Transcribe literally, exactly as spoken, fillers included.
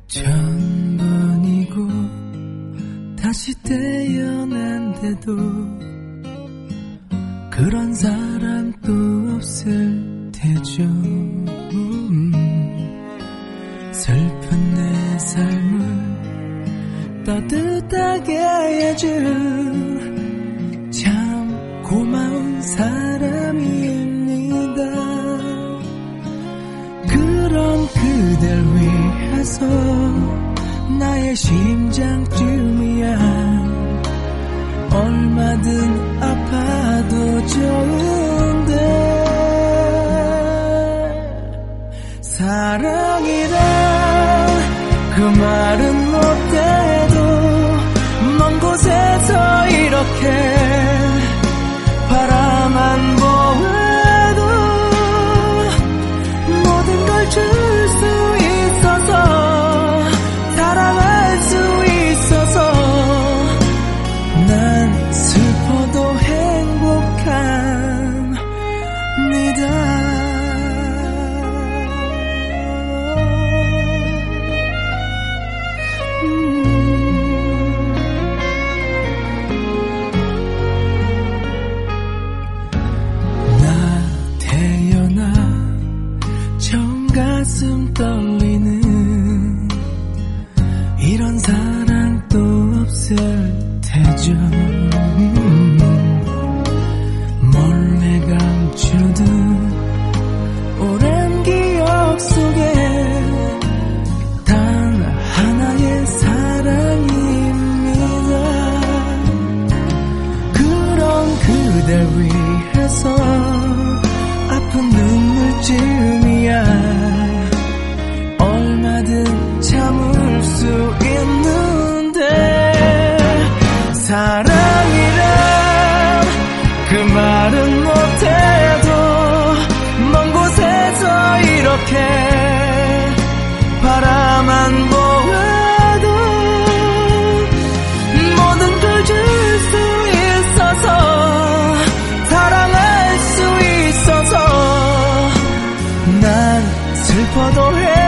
천번이고 다시 태어난데도 그런 사람 또 없을 테죠. 음, 슬픈 내 삶을 따뜻하게 해준 참 고마운 사람입니다. 그런 그댈 위해서 나의 심장쯤이야 얼마든 아파도 좋은데 사랑이란 그 말은 못해도 먼 곳에서 이렇게 바라만 보아도 모든 걸 줄 수 있어서 사랑할 수 있어서 난 슬퍼도 행복합니다. 나 태어나 처음 가슴 떨리는 이런 사랑 또 없을 테죠. 몰래 감추던 오랜 기억 속에 단 하나의 사랑입니다. 그런 그댈 위해서 아픈 눈물쯤이야 얼마든 참을 수 있는데 사랑이란 그 말은 못해도 먼 곳에서 이렇게 바라만 보아도 모든 걸 줄 수 있어서 사랑할 수 있어서 난 슬퍼도 해